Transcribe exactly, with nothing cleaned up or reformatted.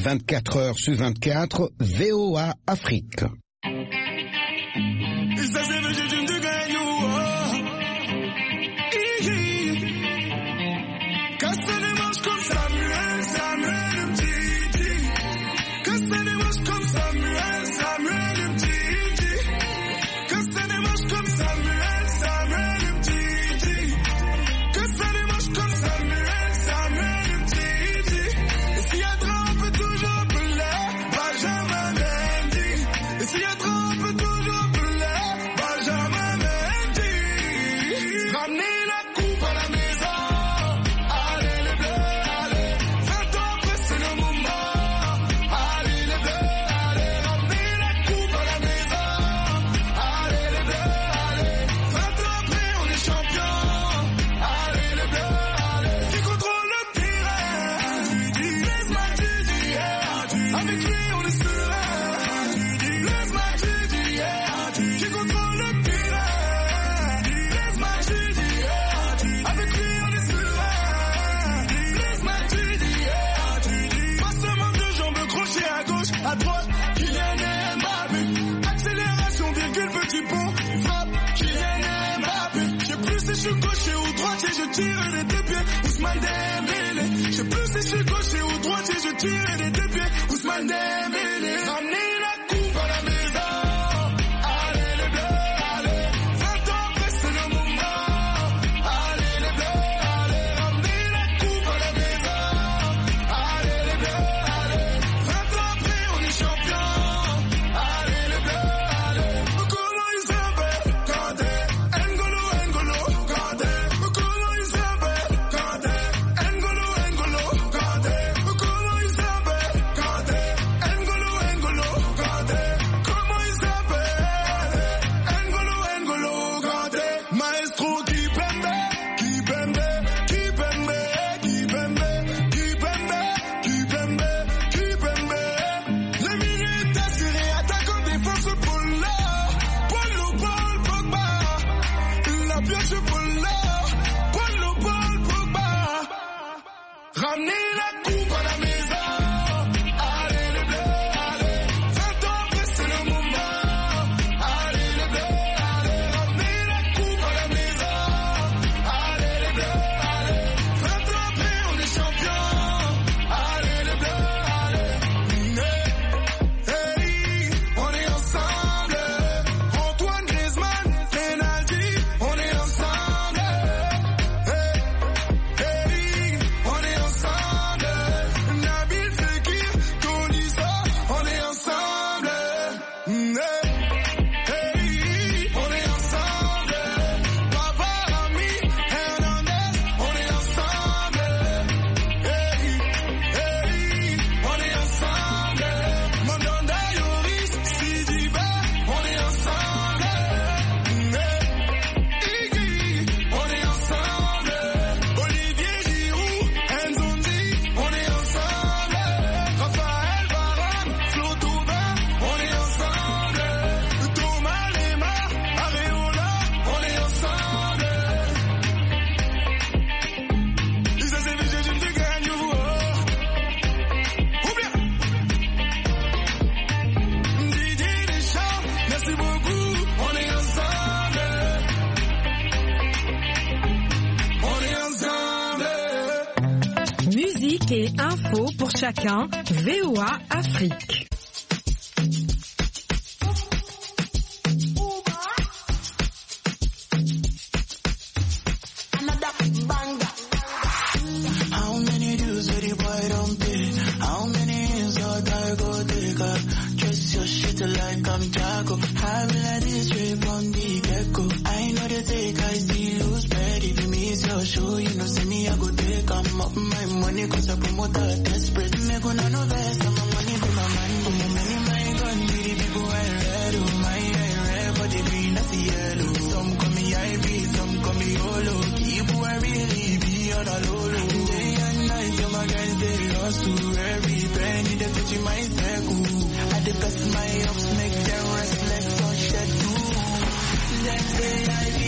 vingt-quatre heures sur vingt-quatre, V O A Afrique. Et info pour chacun, V O A Afrique. How many dudes with the boy don't pay? How many insult I go take her? Dress your shit like I'm Jago. I be like this straight from the get-go. I know they take, I see lose bed. If you miss your show, you know see me, I go take I'm up my money cause I promote a desperate. Me gonna know best, and my money be my money. My money, my gun, be the people I read. Oh, my I red, but they green, that's the yellow. Some call me I B, some call me Olo. People I really be on a low low. Day and night, so my guys, they hustle. Every penny, they touch my circle. I the best my ups, make them restless on shed too. Them say I